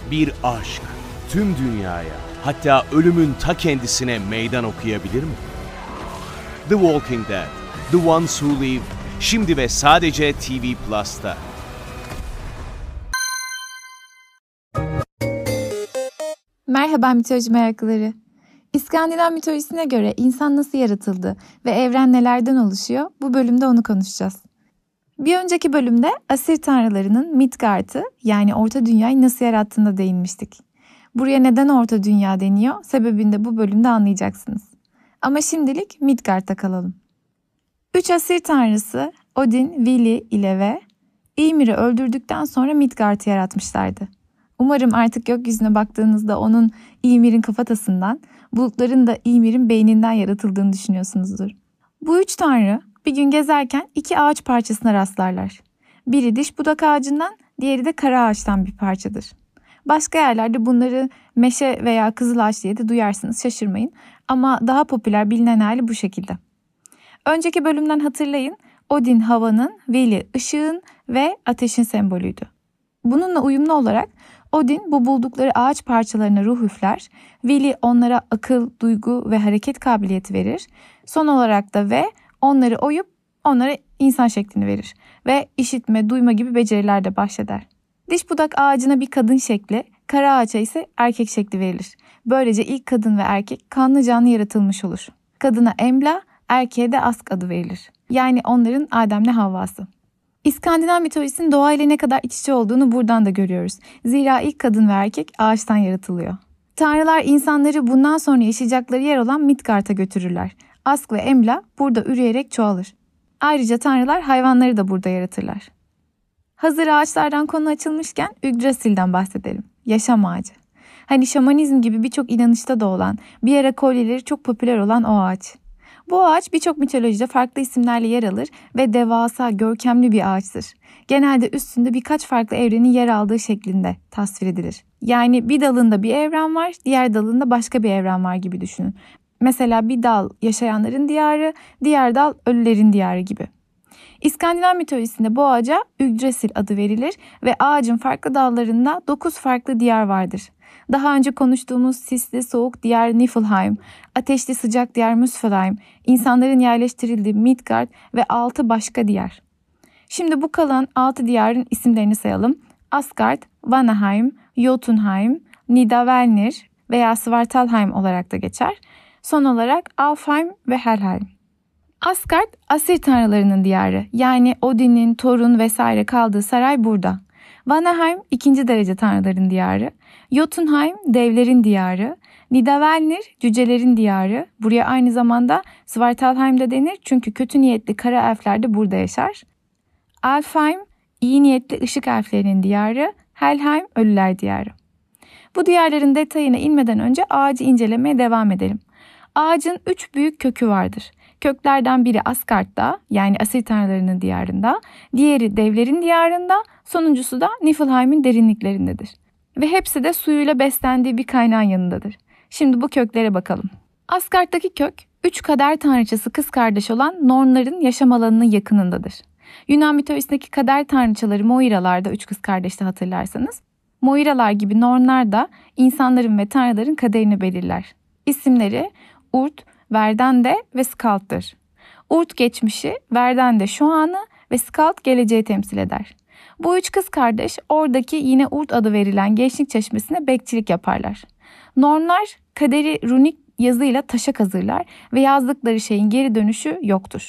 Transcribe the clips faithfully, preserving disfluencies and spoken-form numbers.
Bir aşk tüm dünyaya, hatta ölümün ta kendisine meydan okuyabilir mi? The Walking Dead, The Ones Who Live, şimdi ve sadece T V Plus'ta. Merhaba mitoloji meraklıları. İskandinav mitolojisine göre insan nasıl yaratıldı ve evren nelerden oluşuyor? Bu bölümde onu konuşacağız. Bir önceki bölümde Asir tanrılarının Midgard'ı, yani Orta Dünya'yı nasıl yarattığına değinmiştik. Buraya neden Orta Dünya deniyor? Sebebini de bu bölümde anlayacaksınız. Ama şimdilik Midgard'da kalalım. Üç Asir tanrısı Odin, Vili ile ve Ymir'i öldürdükten sonra Midgard'ı yaratmışlardı. Umarım artık gökyüzüne baktığınızda onun Ymir'in kafatasından, bulutların da Ymir'in beyninden yaratıldığını düşünüyorsunuzdur. Bu üç tanrı bir gün gezerken iki ağaç parçasına rastlarlar. Biri diş budak ağacından, diğeri de kara ağaçtan bir parçadır. Başka yerlerde bunları meşe veya kızıl ağaç diye de duyarsınız, şaşırmayın. Ama daha popüler bilinen hali bu şekilde. Önceki bölümden hatırlayın, Odin havanın, Vili ışığın ve ateşin sembolüydü. Bununla uyumlu olarak Odin bu buldukları ağaç parçalarına ruh üfler, Vili onlara akıl, duygu ve hareket kabiliyeti verir. Son olarak da ve onları oyup onlara insan şeklini verir ve işitme, duyma gibi beceriler de bahşeder. Diş budak ağacına bir kadın şekli, kara ağaca ise erkek şekli verilir. Böylece ilk kadın ve erkek kanlı canlı yaratılmış olur. Kadına Embla, erkeğe de Ask adı verilir. Yani onların Adem'le Havvası. İskandinav mitolojisinin doğayla ne kadar iç içe olduğunu buradan da görüyoruz. Zira ilk kadın ve erkek ağaçtan yaratılıyor. Tanrılar insanları bundan sonra yaşayacakları yer olan Midgard'a götürürler. Ask ve Embla burada üreyerek çoğalır. Ayrıca tanrılar hayvanları da burada yaratırlar. Hazır ağaçlardan konu açılmışken Yggdrasil'den bahsedelim. Yaşam ağacı. Hani şamanizm gibi birçok inanışta da olan, bir ara kolyeleri çok popüler olan o ağaç. Bu ağaç birçok mitolojide farklı isimlerle yer alır ve devasa, görkemli bir ağaçtır. Genelde üstünde birkaç farklı evrenin yer aldığı şeklinde tasvir edilir. Yani bir dalında bir evren var, diğer dalında başka bir evren var gibi düşünün. Mesela bir dal yaşayanların diyarı, diğer dal ölülerin diyarı gibi. İskandinav mitolojisinde bu ağaca Yggdrasil adı verilir ve ağacın farklı dallarında dokuz farklı diyar vardır. Daha önce konuştuğumuz sisli soğuk diyar Niflheim, ateşli sıcak diyar Muspelheim, insanların yerleştirildiği Midgard ve altı başka diyar. Şimdi bu kalan altı diyarın isimlerini sayalım. Asgard, Vanaheim, Jotunheim, Nidavellir veya Svartalheim olarak da geçer. Son olarak Alfheim ve Helheim. Asgard, Asir tanrılarının diyarı, yani Odin'in, Thor'un vesaire kaldığı saray burada. Vanaheim, ikinci derece tanrıların diyarı. Jotunheim, devlerin diyarı. Nidavellir, cücelerin diyarı. Buraya aynı zamanda Svartalheim de denir çünkü kötü niyetli kara elfler de burada yaşar. Alfheim, iyi niyetli ışık elflerinin diyarı. Helheim, ölüler diyarı. Bu diyarların detayına inmeden önce ağacı incelemeye devam edelim. Ağacın üç büyük kökü vardır. Köklerden biri Asgard'da, yani Asir tanrılarının diyarında, diğeri devlerin diyarında, sonuncusu da Niflheim'in derinliklerindedir. Ve hepsi de suyuyla beslendiği bir kaynağın yanındadır. Şimdi bu köklere bakalım. Asgard'daki kök, üç kader tanrıçası kız kardeş olan Nornların yaşam alanının yakınındadır. Yunan mitolojisindeki kader tanrıçaları Moiralar da üç kız kardeşti hatırlarsanız. Moiralar gibi Nornlar da insanların ve tanrıların kaderini belirler. İsimleri Urt, Verdande ve Skald'dır. Urt geçmişi, Verdande şu anı ve Skald geleceği temsil eder. Bu üç kız kardeş oradaki yine Urt adı verilen gençlik çeşmesine bekçilik yaparlar. Nornlar kaderi runik yazıyla taşa kazırlar ve yazdıkları şeyin geri dönüşü yoktur.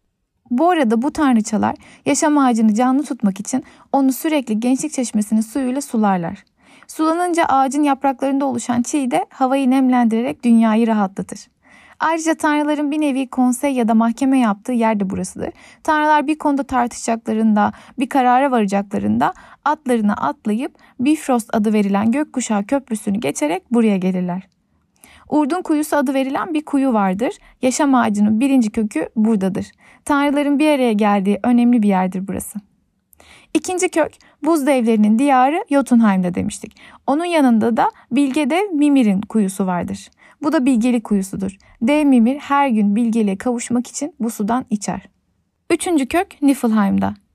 Bu arada bu tanrıçalar yaşam ağacını canlı tutmak için onu sürekli gençlik çeşmesinin suyuyla sularlar. Sulanınca ağacın yapraklarında oluşan çiğ de havayı nemlendirerek dünyayı rahatlatır. Ayrıca tanrıların bir nevi konsey ya da mahkeme yaptığı yer de burasıdır. Tanrılar bir konuda tartışacaklarında, bir karara varacaklarında atlarına atlayıp Bifrost adı verilen gökkuşağı köprüsünü geçerek buraya gelirler. Urdun kuyusu adı verilen bir kuyu vardır. Yaşam ağacının birinci kökü buradadır. Tanrıların bir araya geldiği önemli bir yerdir burası. İkinci kök buz devlerinin diyarı Jotunheim'de demiştik. Onun yanında da bilge dev Mimir'in kuyusu vardır. Bu da bilgelik kuyusudur. Dev Mimir her gün bilgeliğe kavuşmak için bu sudan içer. Üçüncü kök Niflheim'da.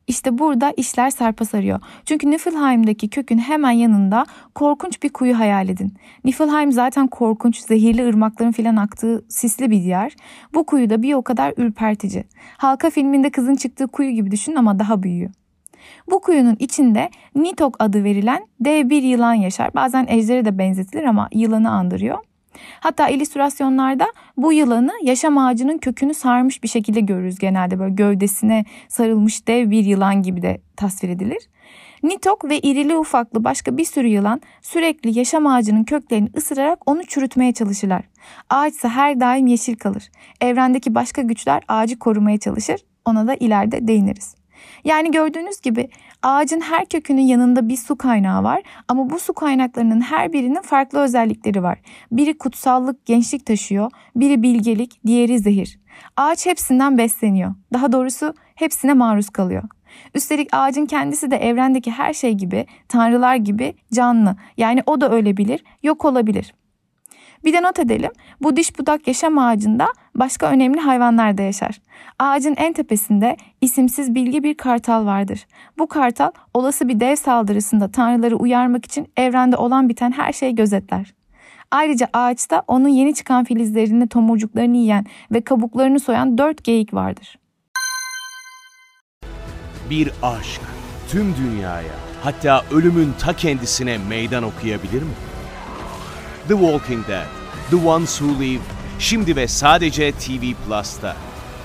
İşte burada işler sarpa sarıyor. Çünkü Niflheim'daki kökün hemen yanında korkunç bir kuyu hayal edin. Niflheim zaten korkunç, zehirli ırmakların filan aktığı sisli bir diyar. Bu kuyu da bir o kadar ürpertici. Halka filminde kızın çıktığı kuyu gibi düşünün ama daha büyüğü. Bu kuyunun içinde Nitok adı verilen dev bir yılan yaşar. Bazen ejdere de benzetilir ama yılanı andırıyor. Hatta illüstrasyonlarda bu yılanı yaşam ağacının kökünü sarmış bir şekilde görürüz genelde. Böyle gövdesine sarılmış dev bir yılan gibi de tasvir edilir. Nitok ve irili ufaklı başka bir sürü yılan sürekli yaşam ağacının köklerini ısırarak onu çürütmeye çalışırlar. Ağaçsa her daim yeşil kalır. Evrendeki başka güçler ağacı korumaya çalışır. Ona da ileride değiniriz. Yani gördüğünüz gibi ağacın her kökünün yanında bir su kaynağı var ama bu su kaynaklarının her birinin farklı özellikleri var. Biri kutsallık, gençlik taşıyor, biri bilgelik, diğeri zehir. Ağaç hepsinden besleniyor. Daha doğrusu hepsine maruz kalıyor. Üstelik ağacın kendisi de evrendeki her şey gibi, tanrılar gibi canlı. Yani o da ölebilir, yok olabilir. Bir de not edelim, bu diş budak yaşam ağacında başka önemli hayvanlar da yaşar. Ağacın en tepesinde isimsiz bilge bir kartal vardır. Bu kartal olası bir dev saldırısında tanrıları uyarmak için evrende olan biten her şeyi gözetler. Ayrıca ağaçta onun yeni çıkan filizlerini, tomurcuklarını yiyen ve kabuklarını soyan dört geyik vardır. Bir aşk tüm dünyaya, hatta ölümün ta kendisine meydan okuyabilir mi? The Walking Dead, The Ones Who Live, şimdi ve sadece T V Plus'ta.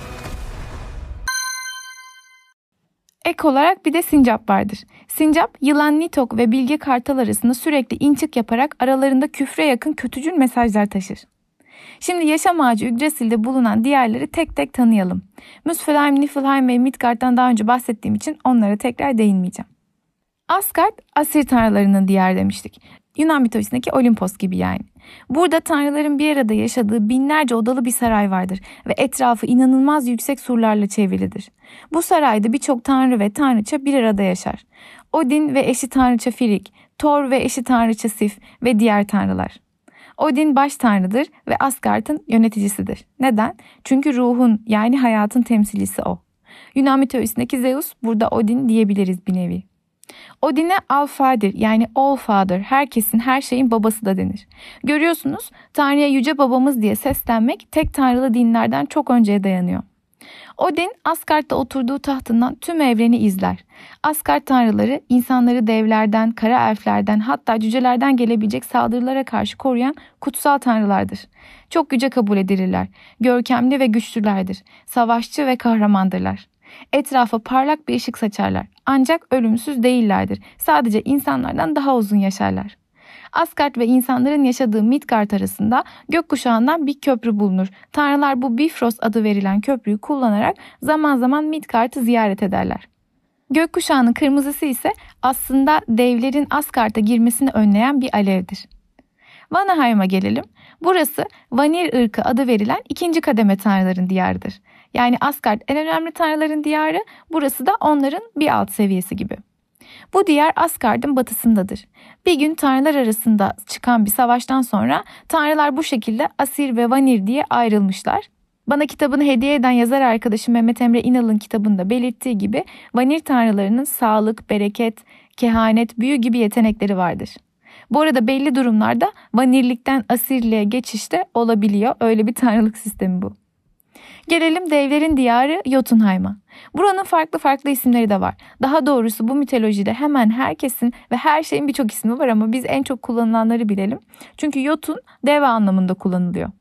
Ek olarak bir de sincap vardır. Sincap, yılan Nitok ve bilge kartal arasında sürekli inçik yaparak aralarında küfre yakın kötücül mesajlar taşır. Şimdi yaşam ağacı Yggdrasil'de bulunan diğerleri tek tek tanıyalım. Muspelheim, Niflheim ve Midgard'dan daha önce bahsettiğim için onlara tekrar değinmeyeceğim. Asgard, Asir tanrılarının diyarı demiştik. Yunan mitolojisindeki Olimpos gibi yani. Burada tanrıların bir arada yaşadığı binlerce odalı bir saray vardır ve etrafı inanılmaz yüksek surlarla çevrilidir. Bu sarayda birçok tanrı ve tanrıça bir arada yaşar. Odin ve eşi tanrıça Frigg, Thor ve eşi tanrıça Sif ve diğer tanrılar. Odin baş tanrıdır ve Asgard'ın yöneticisidir. Neden? Çünkü ruhun yani hayatın temsilcisi o. Yunan mitolojisindeki Zeus burada Odin diyebiliriz bir nevi. Odin'e All-Father yani All-Father, herkesin her şeyin babası da denir. Görüyorsunuz Tanrı'ya yüce babamız diye seslenmek tek tanrılı dinlerden çok önceye dayanıyor. Odin Asgard'da oturduğu tahtından tüm evreni izler. Asgard tanrıları insanları devlerden, kara elflerden hatta cücelerden gelebilecek saldırılara karşı koruyan kutsal tanrılardır. Çok yüce kabul edilirler. Görkemli ve güçlülerdir. Savaşçı ve kahramandırlar. Etrafa parlak bir ışık saçarlar. Ancak ölümsüz değillerdir. Sadece insanlardan daha uzun yaşarlar. Asgard ve insanların yaşadığı Midgard arasında gökkuşağından bir köprü bulunur. Tanrılar bu Bifrost adı verilen köprüyü kullanarak zaman zaman Midgard'ı ziyaret ederler. Gökkuşağının kırmızısı ise aslında devlerin Asgard'a girmesini önleyen bir alevdir. Vanaheim'a gelelim. Burası Vanir ırkı adı verilen ikinci kademe tanrıların diyarıdır. Yani Asgard en önemli tanrıların diyarı, burası da onların bir alt seviyesi gibi. Bu diyar Asgard'ın batısındadır. Bir gün tanrılar arasında çıkan bir savaştan sonra tanrılar bu şekilde Asir ve Vanir diye ayrılmışlar. Bana kitabını hediye eden yazar arkadaşım Mehmet Emre İnal'ın kitabında belirttiği gibi Vanir tanrılarının sağlık, bereket, kehanet, büyü gibi yetenekleri vardır. Bu arada belli durumlarda Vanirlikten Asirliğe geçiş de olabiliyor. Öyle bir tanrılık sistemi bu. Gelelim devlerin diyarı Jotunheim'a. Buranın farklı farklı isimleri de var. Daha doğrusu bu mitolojide hemen herkesin ve her şeyin birçok ismi var ama biz en çok kullanılanları bilelim. Çünkü Jotun dev anlamında kullanılıyor.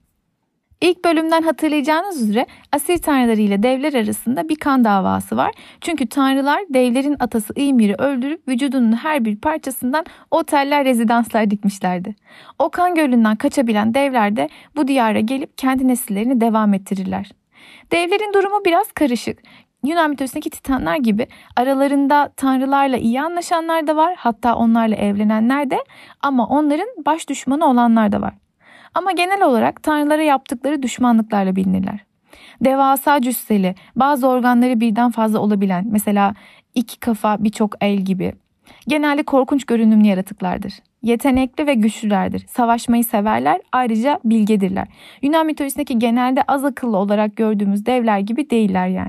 İlk bölümden hatırlayacağınız üzere Asir tanrıları ile devler arasında bir kan davası var. Çünkü tanrılar devlerin atası Ymir'i öldürüp vücudunun her bir parçasından oteller, rezidanslar dikmişlerdi. O kan gölünden kaçabilen devler de bu diyara gelip kendi nesillerini devam ettirirler. Devlerin durumu biraz karışık. Yunan mitolojisindeki titanlar gibi aralarında tanrılarla iyi anlaşanlar da var, hatta onlarla evlenenler de, ama onların baş düşmanı olanlar da var. Ama genel olarak tanrılara yaptıkları düşmanlıklarla bilinirler. Devasa cüsseli, bazı organları birden fazla olabilen, mesela iki kafa birçok el gibi, genelde korkunç görünümlü yaratıklardır. Yetenekli ve güçlülerdir. Savaşmayı severler, ayrıca bilgedirler. Yunan mitolojisindeki genelde az akıllı olarak gördüğümüz devler gibi değiller yani.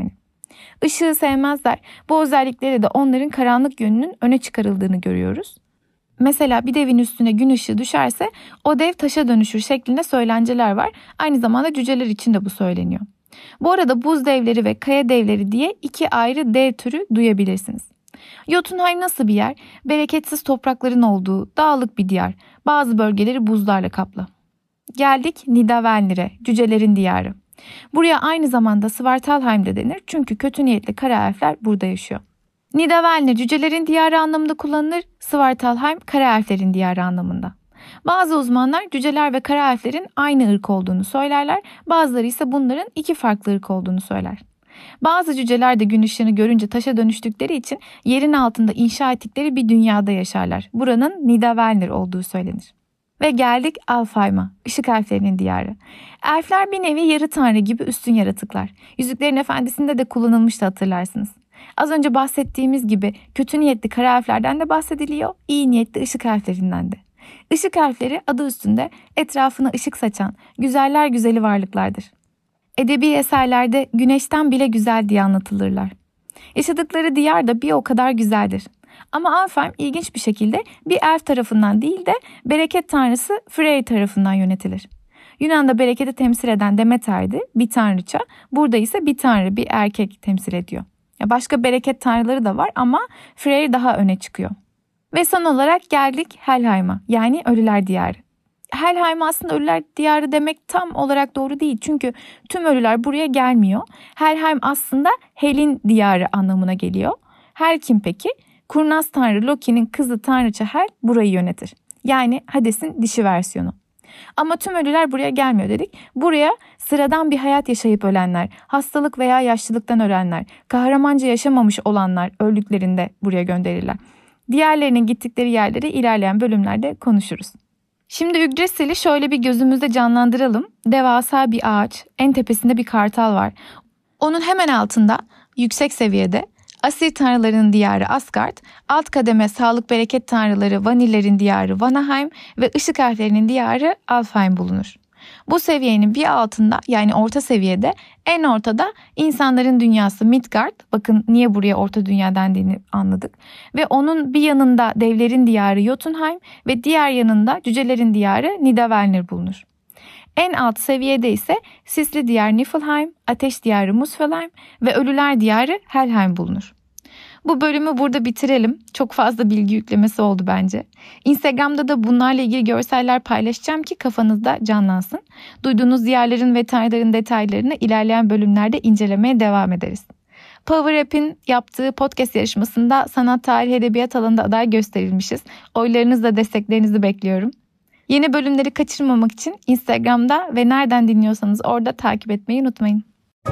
Işığı sevmezler. Bu özellikleri de onların karanlık yönünün öne çıkarıldığını görüyoruz. Mesela bir devin üstüne gün ışığı düşerse o dev taşa dönüşür şeklinde söylenceler var. Aynı zamanda cüceler için de bu söyleniyor. Bu arada buz devleri ve kaya devleri diye iki ayrı dev türü duyabilirsiniz. Jotunheim nasıl bir yer? Bereketsiz toprakların olduğu dağlık bir diyar. Bazı bölgeleri buzlarla kaplı. Geldik Nidavelnir'e, cücelerin diyarı. Buraya aynı zamanda Svartalheim de denir çünkü kötü niyetli kara elfler burada yaşıyor. Nidavelnir cücelerin diyarı anlamında kullanılır, Svartalheim kara elflerin diyarı anlamında. Bazı uzmanlar cüceler ve kara elflerin aynı ırk olduğunu söylerler, bazıları ise bunların iki farklı ırk olduğunu söyler. Bazı cüceler de gün ışığını görünce taşa dönüştükleri için yerin altında inşa ettikleri bir dünyada yaşarlar. Buranın Nidavelnir olduğu söylenir. Ve geldik Alfheim'a, ışık elflerinin diyarı. Elfler bir nevi yarı tanrı gibi üstün yaratıklar. Yüzüklerin Efendisi'nde de kullanılmıştı hatırlarsınız. Az önce bahsettiğimiz gibi kötü niyetli kara elflerden de bahsediliyor, iyi niyetli ışık elflerinden de. Işık elfleri adı üstünde etrafına ışık saçan, güzeller güzeli varlıklardır. Edebi eserlerde güneşten bile güzel diye anlatılırlar. Yaşadıkları diyar da bir o kadar güzeldir. Ama Alfheim ilginç bir şekilde bir elf tarafından değil de bereket tanrısı Frey tarafından yönetilir. Yunan'da bereketi temsil eden Demeter'di, bir tanrıça. Burada ise bir tanrı, bir erkek temsil ediyor. Başka bereket tanrıları da var ama Frey daha öne çıkıyor. Ve son olarak geldik Helheim'a, yani ölüler diyarı. Helheim aslında ölüler diyarı demek tam olarak doğru değil. Çünkü tüm ölüler buraya gelmiyor. Helheim aslında Hel'in diyarı anlamına geliyor. Hel kim peki? Kurnaz tanrı Loki'nin kızı tanrıça Hel burayı yönetir. Yani Hades'in dişi versiyonu. Ama tüm ölüler buraya gelmiyor dedik. Buraya sıradan bir hayat yaşayıp ölenler, hastalık veya yaşlılıktan ölenler, kahramanca yaşamamış olanlar öldüklerinde buraya gönderirler. Diğerlerinin gittikleri yerleri ilerleyen bölümlerde konuşuruz. Şimdi Yggdrasil'i şöyle bir gözümüzde canlandıralım. Devasa bir ağaç, en tepesinde bir kartal var. Onun hemen altında, yüksek seviyede Asir tanrılarının diyarı Asgard, alt kademe sağlık bereket tanrıları Vanillerin diyarı Vanaheim ve ışık elflerinin diyarı Alfheim bulunur. Bu seviyenin bir altında, yani orta seviyede, en ortada insanların dünyası Midgard. Bakın niye buraya orta dünya dendiğini anladık. Ve onun bir yanında devlerin diyarı Jotunheim ve diğer yanında cücelerin diyarı Nidavelnir bulunur. En alt seviyede ise sisli diyar Niflheim, ateş diyarı Muspelheim ve ölüler diyarı Helheim bulunur. Bu bölümü burada bitirelim. Çok fazla bilgi yüklemesi oldu bence. Instagram'da da bunlarla ilgili görseller paylaşacağım ki kafanızda canlansın. Duyduğunuz diyarların ve tanrıların detaylarını ilerleyen bölümlerde incelemeye devam ederiz. Power App'in yaptığı podcast yarışmasında sanat, tarih, edebiyat alanında aday gösterilmişiz. Oylarınızla desteklerinizi bekliyorum. Yeni bölümleri kaçırmamak için Instagram'da ve nereden dinliyorsanız orada takip etmeyi unutmayın.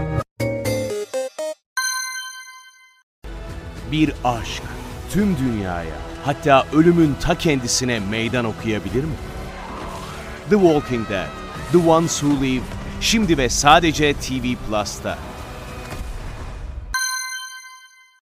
Bir aşk tüm dünyaya, hatta ölümün ta kendisine meydan okuyabilir mi? The Walking Dead, The Ones Who Live, şimdi ve sadece T V Plus'ta.